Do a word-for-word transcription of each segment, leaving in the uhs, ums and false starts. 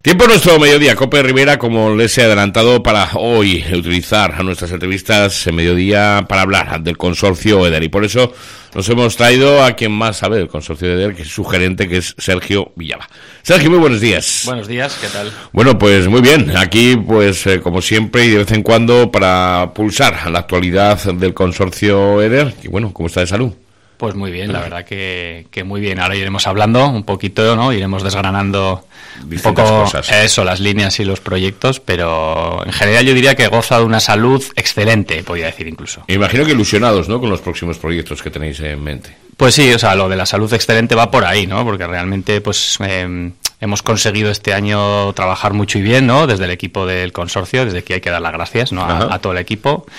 Tiempo nuestro mediodía, Cope Rivera, como les he adelantado, para hoy utilizar a nuestras entrevistas en mediodía para hablar del consorcio EDER, y por eso nos hemos traído a quien más sabe del consorcio EDER, que es su gerente, que es Sergio Villaba. Sergio, muy buenos días. Buenos días, ¿qué tal? Bueno, pues muy bien, aquí pues eh, como siempre y de vez en cuando para pulsar la actualidad del consorcio EDER, y bueno, ¿cómo está de salud? Pues muy bien, la verdad que, que muy bien. Ahora iremos hablando un poquito, ¿no? Iremos desgranando un poco cosas. Eso, las líneas y los proyectos, pero en general yo diría que goza de una salud excelente, podría decir incluso. Me imagino que ilusionados, ¿no?, con los próximos proyectos que tenéis en mente. Pues sí, o sea, lo de la salud excelente va por ahí, ¿no? Porque realmente, pues, eh, hemos conseguido este año trabajar mucho y bien, ¿no? Desde el equipo del consorcio, desde aquí hay que dar las gracias, ¿no? A, a todo el equipo.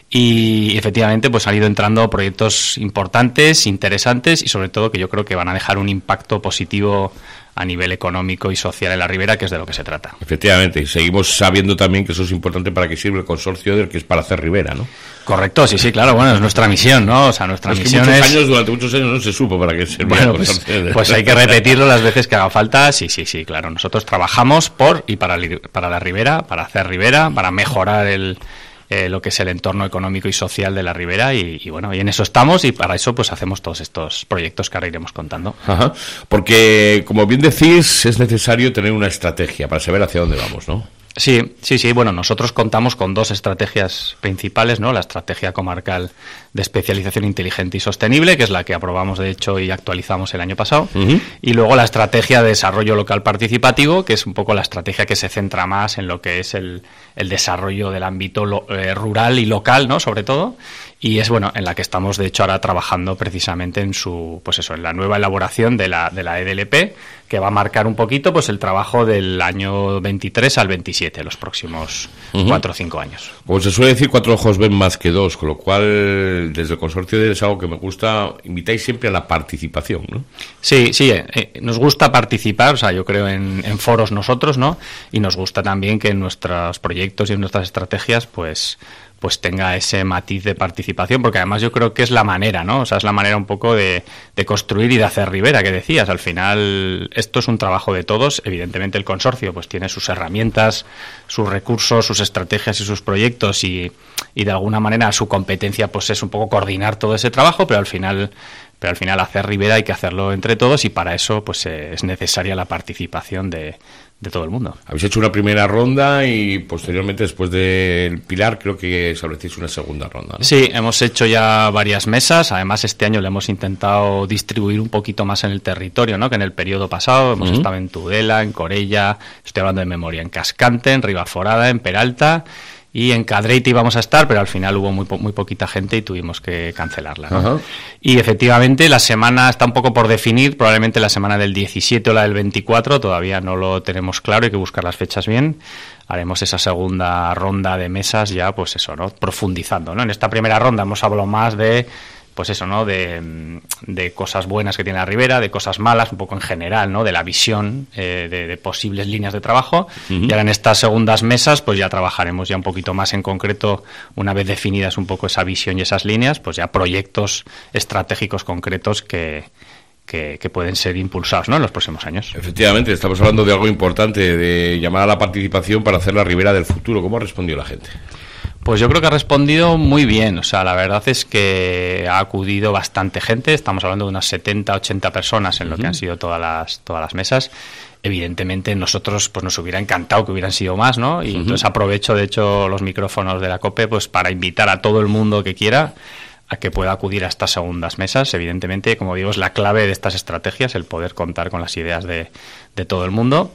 Y efectivamente pues han ido entrando proyectos importantes, interesantes y sobre todo que yo creo que van a dejar un impacto positivo a nivel económico y social en la Ribera, que es de lo que se trata. Efectivamente, y seguimos sabiendo también que eso es importante para que sirve el consorcio EDER, que es para hacer Ribera, ¿no? Correcto, sí, sí, claro, bueno, es nuestra misión, ¿no? O sea, nuestra es misión que muchos es... años, durante muchos años no se supo para qué servía bueno, el pues, consorcio EDER. Pues hay que repetirlo las veces que haga falta, sí, sí, sí, claro. Nosotros trabajamos por y para, para la Ribera, para hacer Ribera, para mejorar el... Eh, lo que es el entorno económico y social de la Ribera y, y bueno, y en eso estamos y para eso pues hacemos todos estos proyectos que ahora iremos contando. Ajá. Porque, como bien decís, es necesario tener una estrategia para saber hacia dónde vamos, ¿no? Sí, sí, sí. Bueno, nosotros contamos con dos estrategias principales, ¿no? La estrategia comarcal de especialización inteligente y sostenible, que es la que aprobamos, de hecho, y actualizamos el año pasado. Uh-huh. Y luego la estrategia de desarrollo local participativo, que es un poco la estrategia que se centra más en lo que es el, el desarrollo del ámbito lo, eh, rural y local, ¿no? Sobre todo. Y es, bueno, en la que estamos, de hecho, ahora trabajando precisamente en su, pues eso, en la nueva elaboración de la, de la E D L P, que va a marcar un poquito, pues, el trabajo del año veintitrés al veintisiete, los próximos uh-huh. cuatro o cinco años. Pues se suele decir cuatro ojos ven más que dos, con lo cual, desde el consorcio de es algo que me gusta, invitáis siempre a la participación, ¿no? Sí, sí, eh, nos gusta participar, o sea, yo creo en, en foros nosotros, ¿no? Y nos gusta también que en nuestros proyectos y en nuestras estrategias, pues... pues tenga ese matiz de participación, porque además yo creo que es la manera, ¿no? O sea, es la manera un poco de, de construir y de hacer Ribera, que decías. Al final, esto es un trabajo de todos. Evidentemente, el consorcio pues tiene sus herramientas, sus recursos, sus estrategias y sus proyectos y, y de alguna manera su competencia pues es un poco coordinar todo ese trabajo, pero al final... pero al final hacer Ribera hay que hacerlo entre todos y para eso pues eh, es necesaria la participación de, de todo el mundo. Habéis hecho una primera ronda y posteriormente, después del Pilar, creo que establecéis una segunda ronda, ¿no? Sí, hemos hecho ya varias mesas. Además, este año le hemos intentado distribuir un poquito más en el territorio, ¿no?, que en el periodo pasado. Hemos uh-huh. estado en Tudela, en Corella, estoy hablando de memoria, en Cascante, en Ribaforada, en Peralta... y en Cadreite íbamos a estar, pero al final hubo muy po- muy poquita gente y tuvimos que cancelarla, ¿no? Uh-huh. Y efectivamente la semana está un poco por definir, probablemente la semana del diecisiete o la del veinticuatro, todavía no lo tenemos claro, hay que buscar las fechas bien. Haremos esa segunda ronda de mesas ya, pues eso, ¿no?, profundizando, ¿no? En esta primera ronda hemos hablado más de... pues eso, ¿no?, de, de cosas buenas que tiene la Ribera, de cosas malas, un poco en general, ¿no?, de la visión eh, de, de posibles líneas de trabajo. Uh-huh. Y ahora en estas segundas mesas, pues ya trabajaremos ya un poquito más en concreto, una vez definidas un poco esa visión y esas líneas, pues ya proyectos estratégicos concretos que... Que, que pueden ser impulsados, ¿no?, en los próximos años. Efectivamente, estamos hablando de algo importante, de llamar a la participación para hacer la Ribera del futuro. ¿Cómo ha respondido la gente? Pues yo creo que ha respondido muy bien. O sea, la verdad es que ha acudido bastante gente. Estamos hablando de unas setenta, ochenta personas en lo uh-huh. que han sido todas las todas las mesas. Evidentemente nosotros pues nos hubiera encantado que hubieran sido más, ¿no? Y uh-huh. entonces aprovecho, de hecho, los micrófonos de la COPE pues para invitar a todo el mundo que quiera a que pueda acudir a estas segundas mesas. Evidentemente, como digo, es la clave de estas estrategias, el poder contar con las ideas de, de todo el mundo.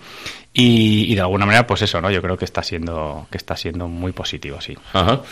Y, y de alguna manera, pues eso, ¿no? Yo creo que está siendo que está siendo muy positivo, sí. Ajá.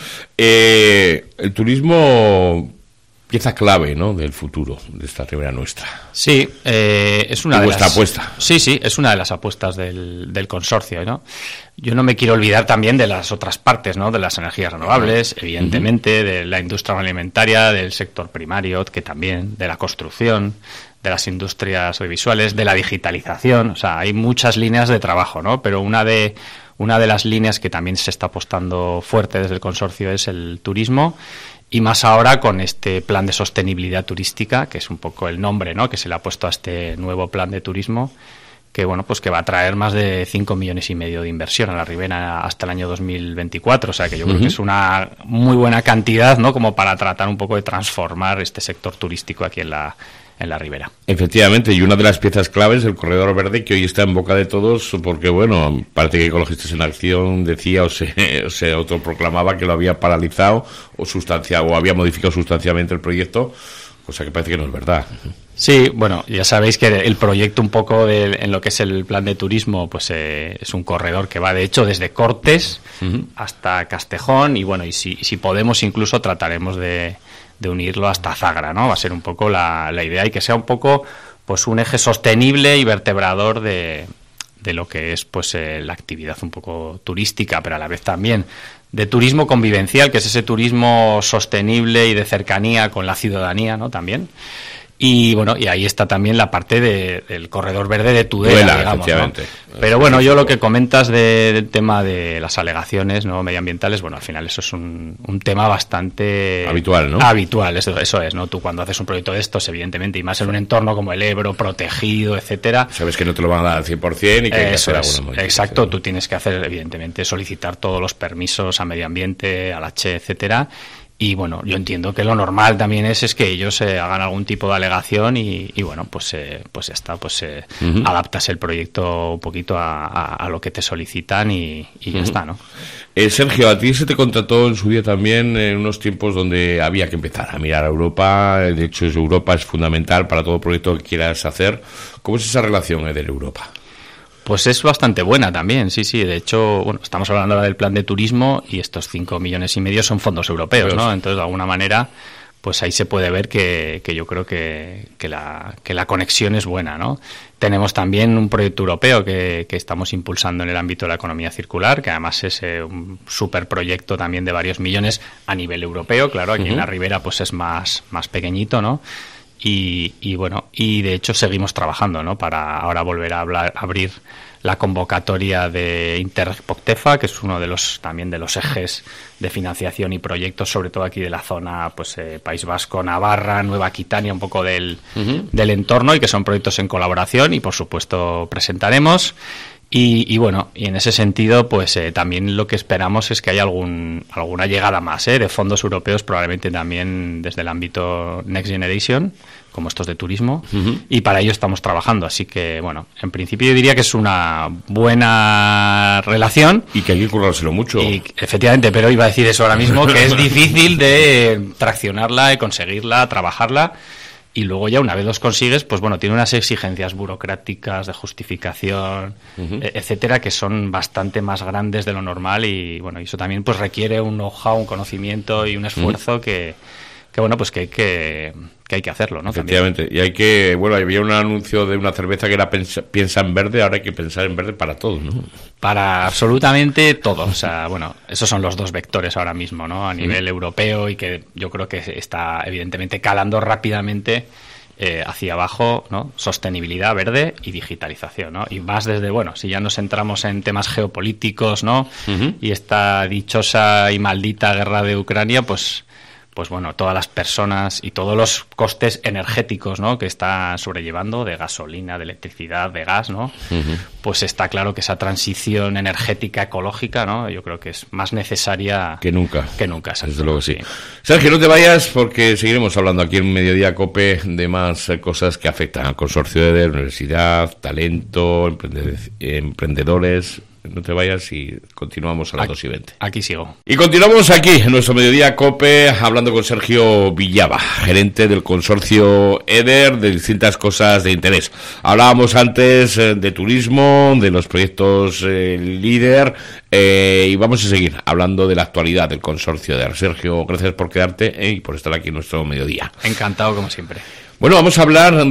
Eh, el turismo, pieza clave, ¿no?, del futuro de esta Ribera nuestra. Sí, eh, es una de, de vuestra las apuesta. Sí, sí, es una de las apuestas del, del consorcio, ¿no? Yo no me quiero olvidar también de las otras partes, ¿no?, de las energías renovables, uh-huh. evidentemente, de la industria alimentaria, del sector primario, que también, de la construcción, de las industrias audiovisuales, de la digitalización. O sea, hay muchas líneas de trabajo, ¿no? Pero una de una de las líneas que también se está apostando fuerte desde el consorcio es el turismo, y más ahora con este plan de sostenibilidad turística, que es un poco el nombre, ¿no?, que se le ha puesto a este nuevo plan de turismo, que bueno, pues que va a traer más de cinco millones y medio de inversión a la Ribera hasta el año dos mil veinticuatro, o sea que yo creo uh-huh. que es una muy buena cantidad, ¿no? Como para tratar un poco de transformar este sector turístico aquí en la en la Ribera. Efectivamente, y una de las piezas claves del Corredor Verde, que hoy está en boca de todos, porque bueno, parece que Ecologistas en Acción decía o se, o se autoproclamaba que lo había paralizado o sustanciado o había modificado sustancialmente el proyecto, cosa que parece que no es verdad. Sí, bueno, ya sabéis que el proyecto un poco de, en lo que es el plan de turismo, pues eh, es un corredor que va de hecho desde Cortes uh-huh. hasta Castejón y bueno, y si, y si podemos incluso trataremos de, de unirlo hasta Zagra, ¿no? Va a ser un poco la, la idea y que sea un poco pues un eje sostenible y vertebrador de, de lo que es pues eh, la actividad un poco turística, pero a la vez también de turismo convivencial, que es ese turismo sostenible y de cercanía con la ciudadanía, ¿no? También. Y bueno, y ahí está también la parte de, del Corredor Verde de Tudela, Tudela digamos, ¿no? Pero bueno, yo lo que comentas de, del tema de las alegaciones, ¿no? medioambientales, bueno, al final eso es un, un tema bastante habitual, ¿no? Habitual, eso, eso es, ¿no? Tú cuando haces un proyecto de estos, evidentemente, y más en un entorno como el Ebro, protegido, etcétera. Sabes que no te lo van a dar al cien por ciento y que hay que hacer alguna modificación. Exacto, tú tienes que hacer, evidentemente, solicitar todos los permisos a medio ambiente, al H, etcétera. Y bueno, yo entiendo que lo normal también es, es que ellos eh, hagan algún tipo de alegación y, y bueno, pues eh, pues ya está, pues eh, uh-huh. adaptas el proyecto un poquito a, a, a lo que te solicitan y, y ya uh-huh. está, ¿no? Eh, Sergio, a ti se te contrató en su día también en unos tiempos donde había que empezar a mirar a Europa. De hecho, Europa es fundamental para todo proyecto que quieras hacer. ¿Cómo es esa relación eh, de Europa? Pues es bastante buena también, sí, sí. De hecho, bueno, estamos hablando ahora del plan de turismo y estos cinco millones y medio son fondos europeos, ¿no? Entonces, de alguna manera, pues ahí se puede ver que, que yo creo que, que, la, que la conexión es buena, ¿no? Tenemos también un proyecto europeo que, que estamos impulsando en el ámbito de la economía circular, que además es eh, un superproyecto también de varios millones a nivel europeo. Claro, aquí uh-huh. en la Ribera pues es más, más pequeñito, ¿no? Y, y bueno, y de hecho seguimos trabajando, ¿no? Para ahora volver a hablar, abrir la convocatoria de Interreg Poctefa, que es uno de los también de los ejes de financiación y proyectos, sobre todo aquí de la zona, pues eh, País Vasco, Navarra, Nueva Aquitania, un poco del, uh-huh. del entorno, y que son proyectos en colaboración y por supuesto presentaremos. Y, y bueno, y en ese sentido, pues eh, también lo que esperamos es que haya algún alguna llegada más eh, de fondos europeos, probablemente también desde el ámbito Next Generation, como estos de turismo, uh-huh. y para ello estamos trabajando. Así que, bueno, en principio yo diría que es una buena relación. Y que hay que currárselo mucho. Y, efectivamente, pero iba a decir eso ahora mismo, que es difícil de traccionarla, de conseguirla, trabajarla. Y luego ya una vez los consigues, pues bueno, tiene unas exigencias burocráticas de justificación, uh-huh. etcétera, que son bastante más grandes de lo normal y bueno, eso también pues requiere un know-how, un conocimiento y un esfuerzo uh-huh. que, que bueno, pues que hay que, que hay que hacerlo, ¿no? Efectivamente, también. Y hay que, bueno, había un anuncio de una cerveza que era pensa, piensa en verde, ahora hay que pensar en verde para todo, ¿no? Para absolutamente todo, o sea, bueno, esos son los dos vectores ahora mismo, ¿no? A nivel uh-huh. europeo y que yo creo que está evidentemente calando rápidamente eh, hacia abajo, ¿no? Sostenibilidad verde y digitalización, ¿no? Y más desde, bueno, si ya nos centramos en temas geopolíticos, ¿no? Uh-huh. Y esta dichosa y maldita guerra de Ucrania, pues pues bueno, todas las personas y todos los costes energéticos, ¿no? que está sobrellevando, de gasolina, de electricidad, de gas, ¿no? Uh-huh. Pues está claro que esa transición energética ecológica, ¿no? Yo creo que es más necesaria que nunca. Que nunca, exacto. Desde luego sí. sí. Sergio, no te vayas porque seguiremos hablando aquí en Mediodía Cope de más cosas que afectan al consorcio de universidad, talento, emprendedores. No te vayas y continuamos a las aquí, dos y veinte. Aquí sigo. Y continuamos aquí en nuestro Mediodía Cope hablando con Sergio Villaba, gerente del consorcio EDER, de distintas cosas de interés. Hablábamos antes eh, de turismo, de los proyectos eh, líder eh, y vamos a seguir hablando de la actualidad del consorcio EDER. Sergio, gracias por quedarte eh, y por estar aquí en nuestro Mediodía. Encantado como siempre. Bueno, vamos a hablar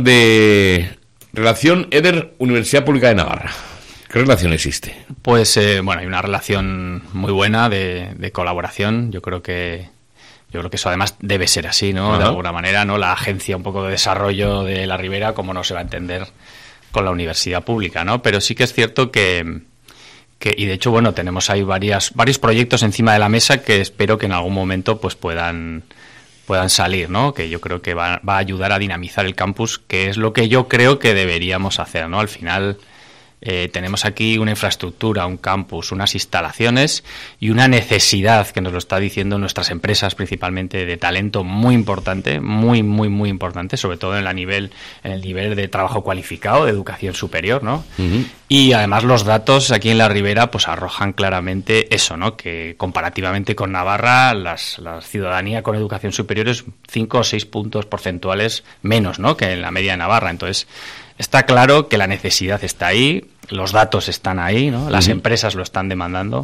de relación EDER Universidad Pública de Navarra. ¿Qué relación existe? Pues, eh, bueno, hay una relación muy buena de, de colaboración. Yo creo que yo creo que eso además debe ser así, ¿no? Uh-huh. De alguna manera, ¿no? La agencia un poco de desarrollo de la Ribera, como no se va a entender con la universidad pública, ¿no? Pero sí que es cierto que, que y de hecho, bueno, tenemos ahí varias, varios proyectos encima de la mesa que espero que en algún momento pues puedan puedan salir, ¿no? Que yo creo que va, va a ayudar a dinamizar el campus, que es lo que yo creo que deberíamos hacer, ¿no? Al final, Eh, tenemos aquí una infraestructura, un campus, unas instalaciones y una necesidad, que nos lo está diciendo nuestras empresas principalmente, de talento muy importante, muy, muy, muy importante, sobre todo en, la nivel, en el nivel de trabajo cualificado, de educación superior, ¿no? Uh-huh. Y además los datos aquí en la Ribera pues arrojan claramente eso, ¿no? Que comparativamente con Navarra, las, la ciudadanía con educación superior es cinco o seis puntos porcentuales menos, ¿no? Que en la media de Navarra. Entonces, está claro que la necesidad está ahí, los datos están ahí, ¿no? Las uh-huh. empresas lo están demandando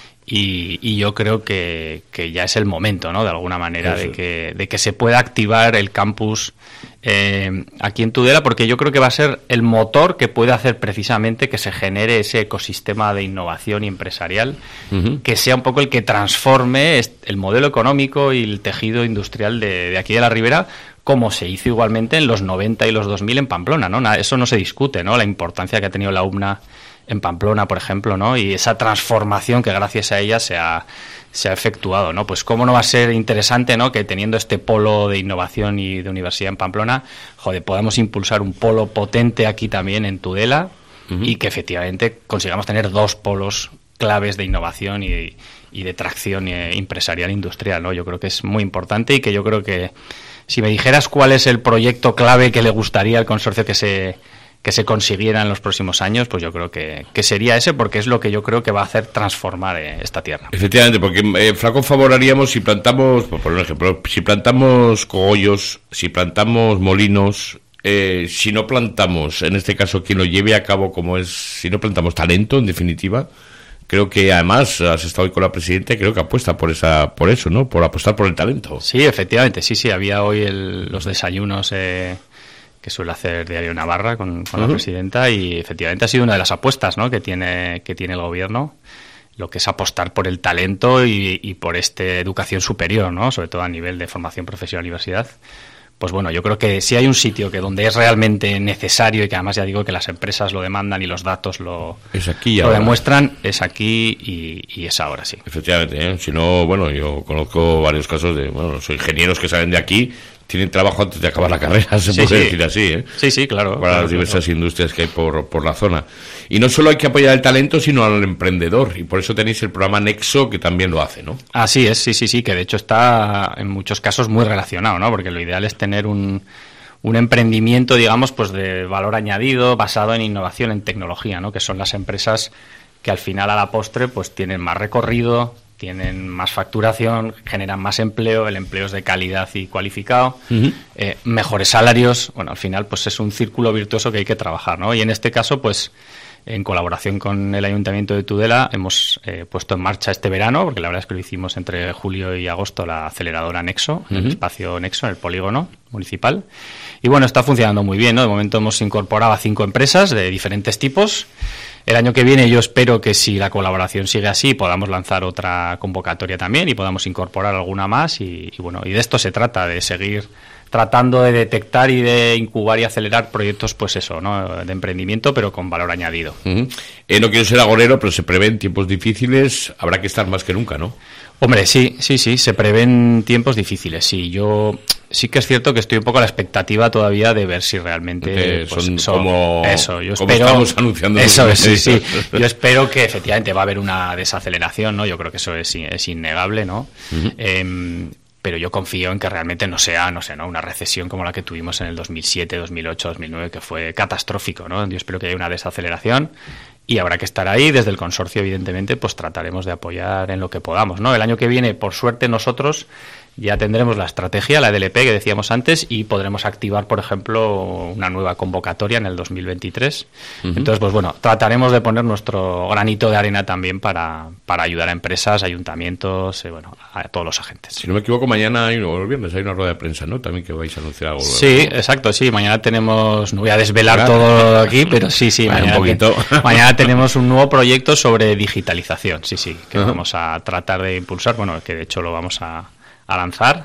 y, y yo creo que, que ya es el momento, ¿no? De alguna manera, de que, de que se pueda activar el campus eh, aquí en Tudela, porque yo creo que va a ser el motor que puede hacer precisamente que se genere ese ecosistema de innovación y empresarial, uh-huh. que sea un poco el que transforme el modelo económico y el tejido industrial de, de aquí de la Ribera, como se hizo igualmente en los noventa y los dos mil en Pamplona, ¿no? Eso no se discute, ¿no? La importancia que ha tenido la U M N A en Pamplona, por ejemplo, ¿no? Y esa transformación que gracias a ella se ha, se ha efectuado, ¿no? Pues cómo no va a ser interesante, ¿no? Que teniendo este polo de innovación y de universidad en Pamplona, joder, podamos impulsar un polo potente aquí también en Tudela, uh-huh. y que efectivamente consigamos tener dos polos claves de innovación y, y de tracción empresarial industrial, ¿no? Yo creo que es muy importante y que yo creo que si me dijeras cuál es el proyecto clave que le gustaría al consorcio que se que se consiguiera en los próximos años, pues yo creo que, que sería ese, porque es lo que yo creo que va a hacer transformar eh, esta tierra. Efectivamente, porque eh, flaco favor haríamos si plantamos, por un ejemplo, si plantamos cogollos, si plantamos molinos, eh, si no plantamos, en este caso quien lo lleve a cabo como es, si no plantamos talento, en definitiva. Creo que además has estado hoy con la presidenta y creo que apuesta por esa, por eso, ¿no? Por apostar por el talento. Sí, efectivamente, sí, sí. Había hoy el, los desayunos eh, que suele hacer Diario Navarra con, con uh-huh. la presidenta y efectivamente ha sido una de las apuestas, ¿no? Que tiene que tiene el gobierno, lo que es apostar por el talento y, y por esta educación superior, ¿no? Sobre todo a nivel de formación profesional y universidad. Pues bueno, yo creo que si hay un sitio que donde es realmente necesario y que además ya digo que las empresas lo demandan y los datos lo, es aquí lo ahora. demuestran, es aquí y, y es ahora, sí. Efectivamente, ¿eh? Si no, bueno, yo conozco varios casos de, bueno, los ingenieros que salen de aquí tienen trabajo antes de acabar la carrera, se sí, puede sí. decir así, ¿eh? Sí, sí, claro. Para claro, las diversas claro. industrias que hay por, por la zona. Y no solo hay que apoyar el talento, sino al emprendedor. Y por eso tenéis el programa Nexo, que también lo hace, ¿no? Así es, sí, sí, sí, que de hecho está en muchos casos muy relacionado, ¿no? Porque lo ideal es tener un, un emprendimiento, digamos, pues de valor añadido, basado en innovación, en tecnología, ¿no? Que son las empresas que al final, a la postre, pues tienen más recorrido, tienen más facturación, generan más empleo, el empleo es de calidad y cualificado, uh-huh. eh, mejores salarios. Bueno, al final pues es un círculo virtuoso que hay que trabajar, ¿no? Y en este caso, pues en colaboración con el Ayuntamiento de Tudela hemos eh, puesto en marcha este verano, porque la verdad es que lo hicimos entre julio y agosto, la aceleradora Nexo, uh-huh. el espacio Nexo, en el polígono municipal. Y bueno, está funcionando muy bien, ¿no? De momento hemos incorporado a cinco empresas de diferentes tipos. El año que viene yo espero que si la colaboración sigue así podamos lanzar otra convocatoria también y podamos incorporar alguna más y, y bueno, y de esto se trata, de seguir tratando de detectar y de incubar y acelerar proyectos, pues eso, ¿no? De emprendimiento, pero con valor añadido. Uh-huh. Eh, no quiero ser agorero, pero se prevén tiempos difíciles, habrá que estar más que nunca, ¿no? Hombre, sí, sí, sí, se prevén tiempos difíciles, sí, yo sí que es cierto que estoy un poco a la expectativa todavía de ver si realmente eh, pues, son eso, como, eso, yo como espero, estamos anunciando. Eso es, sí, sí, yo espero que efectivamente va a haber una desaceleración, ¿no? Yo creo que eso es, es innegable, ¿no? Uh-huh. Eh, pero yo confío en que realmente no sea, no sé, ¿no? Una recesión como la que tuvimos en el dos mil siete, dos mil ocho, dos mil nueve, que fue catastrófico, ¿no? Yo espero que haya una desaceleración y habrá que estar ahí. Desde el consorcio, evidentemente, pues trataremos de apoyar en lo que podamos, ¿no? El año que viene, por suerte, nosotros ya tendremos la estrategia, la E D L P que decíamos antes, y podremos activar, por ejemplo, una nueva convocatoria en el dos mil veintitrés. Uh-huh. Entonces, pues bueno, trataremos de poner nuestro granito de arena también para, para ayudar a empresas, ayuntamientos, eh, bueno, a todos los agentes. Si no me equivoco, mañana hay, o el viernes hay una rueda de prensa, ¿no? También que vais a anunciar algo. Sí, exacto, sí. Mañana tenemos, no voy a desvelar claro. todo aquí, pero sí, sí. Vale, mañana, un poquito. Te, mañana tenemos un nuevo proyecto sobre digitalización, sí, sí, que uh-huh. vamos a tratar de impulsar, bueno, que de hecho lo vamos a, a lanzar.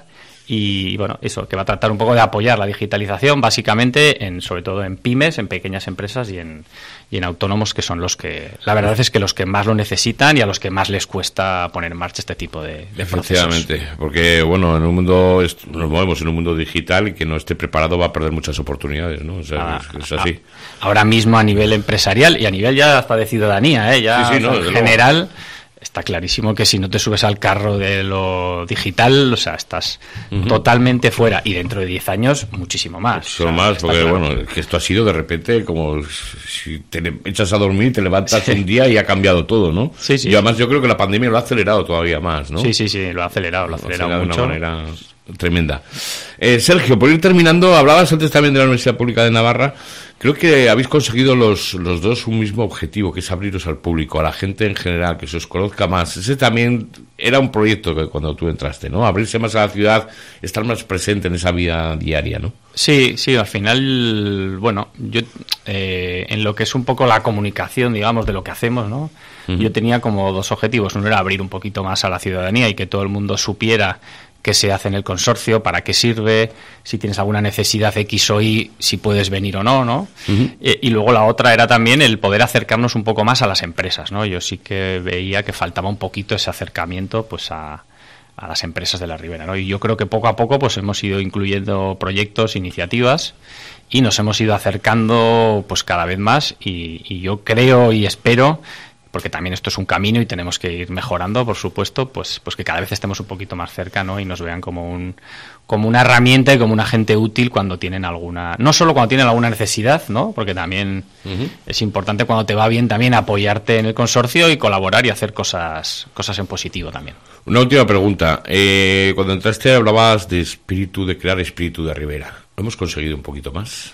Y bueno, eso, que va a tratar un poco de apoyar la digitalización, básicamente, en sobre todo en pymes, en pequeñas empresas y en, y en autónomos, que son los que, la verdad es que los que más lo necesitan y a los que más les cuesta poner en marcha este tipo de, de Efectivamente, procesos. porque bueno, en un mundo, nos movemos en un mundo digital y que no esté preparado va a perder muchas oportunidades, ¿no? O sea, Ah, es, es así. Ahora mismo a nivel empresarial y a nivel ya hasta de ciudadanía, ¿eh? Ya Sí, sí, no, en desde general... luego. Está clarísimo que si no te subes al carro de lo digital, o sea, estás uh-huh. totalmente fuera. Y dentro de diez años, muchísimo más. Mucho o sea, más, porque claro. bueno, que esto ha sido de repente como si te echas a dormir, te levantas sí. un día y ha cambiado todo, ¿no? Sí, sí. Y además yo creo que la pandemia lo ha acelerado todavía más, ¿no? Sí, sí, sí, lo ha acelerado, lo ha acelerado, lo ha acelerado mucho. de una manera tremenda. Eh, Sergio, por ir terminando, hablabas antes también de la Universidad Pública de Navarra. Creo que habéis conseguido los, los dos un mismo objetivo, que es abriros al público, a la gente en general, que se os conozca más. Ese también era un proyecto que cuando tú entraste, ¿no? Abrirse más a la ciudad, estar más presente en esa vida diaria, ¿no? Sí, sí, al final, bueno, yo eh, en lo que es un poco la comunicación, digamos, de lo que hacemos, ¿no? Uh-huh. Yo tenía como dos objetivos. Uno era abrir un poquito más a la ciudadanía y que todo el mundo supiera qué se hace en el consorcio, para qué sirve, si tienes alguna necesidad X o Y, si puedes venir o no, ¿no? Uh-huh. Eh, y luego la otra era también el poder acercarnos un poco más a las empresas, ¿no? Yo sí que veía que faltaba un poquito ese acercamiento, pues, a, a las empresas de la Ribera, ¿no? Y yo creo que poco a poco, pues, hemos ido incluyendo proyectos, iniciativas, y nos hemos ido acercando, pues, cada vez más, y, y yo creo y espero, porque también esto es un camino y tenemos que ir mejorando, por supuesto, pues pues que cada vez estemos un poquito más cerca, ¿no? Y nos vean como un como una herramienta y como un agente útil cuando tienen alguna, no solo cuando tienen alguna necesidad, ¿no? Porque también uh-huh. es importante cuando te va bien también apoyarte en el consorcio y colaborar y hacer cosas cosas en positivo también. Una última pregunta. Eh, cuando entraste hablabas de espíritu, de crear espíritu de Ribera. ¿Lo hemos conseguido un poquito más?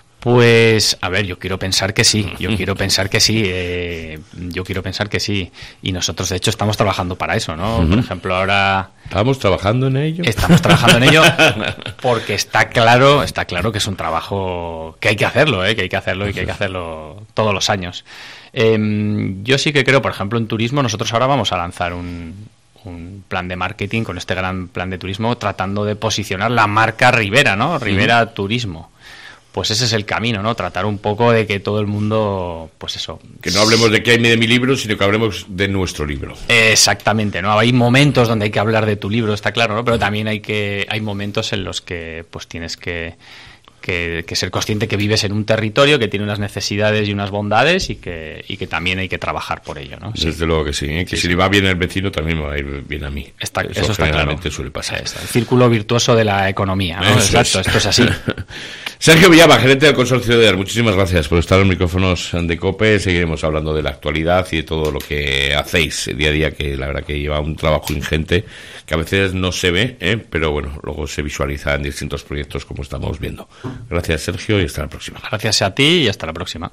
Pues, a ver, yo quiero pensar que sí, yo quiero pensar que sí, eh, yo quiero pensar que sí. Y nosotros, de hecho, estamos trabajando para eso, ¿no? Uh-huh. Por ejemplo, ahora... ¿Estamos trabajando en ello? Estamos trabajando en ello porque está claro, está claro que es un trabajo que hay que hacerlo, ¿eh? Que hay que hacerlo y que hay que hacerlo todos los años. Eh, yo sí que creo, por ejemplo, en turismo, nosotros ahora vamos a lanzar un... un plan de marketing con este gran plan de turismo tratando de posicionar la marca Ribera, ¿no? Ribera uh-huh. Turismo. Pues ese es el camino, ¿no? Tratar un poco de que todo el mundo, pues eso... Que no hablemos de qué hay de mi libro, sino que hablemos de nuestro libro. Exactamente, ¿no? Hay momentos donde hay que hablar de tu libro, está claro, ¿no? Pero también hay que hay momentos en los que pues tienes que... Que, que ser consciente que vives en un territorio que tiene unas necesidades y unas bondades y que y que también hay que trabajar por ello, ¿no? Desde sí. luego que sí, ¿eh? Que sí, si sí. le va bien al vecino también me va a ir bien a mí. Está, eso, eso está generalmente claro. suele pasar. Está, el círculo virtuoso de la economía, ¿no? Eso Exacto, es. Esto es así. Sergio Villaba, gerente del consorcio de E D E R, muchísimas gracias por estar en los micrófonos de COPE. Seguiremos hablando de la actualidad y de todo lo que hacéis día a día, que la verdad que lleva un trabajo ingente que a veces no se ve, ¿eh? Pero bueno, luego se visualiza en distintos proyectos como estamos viendo. Gracias, Sergio, y hasta la próxima. Gracias a ti y hasta la próxima.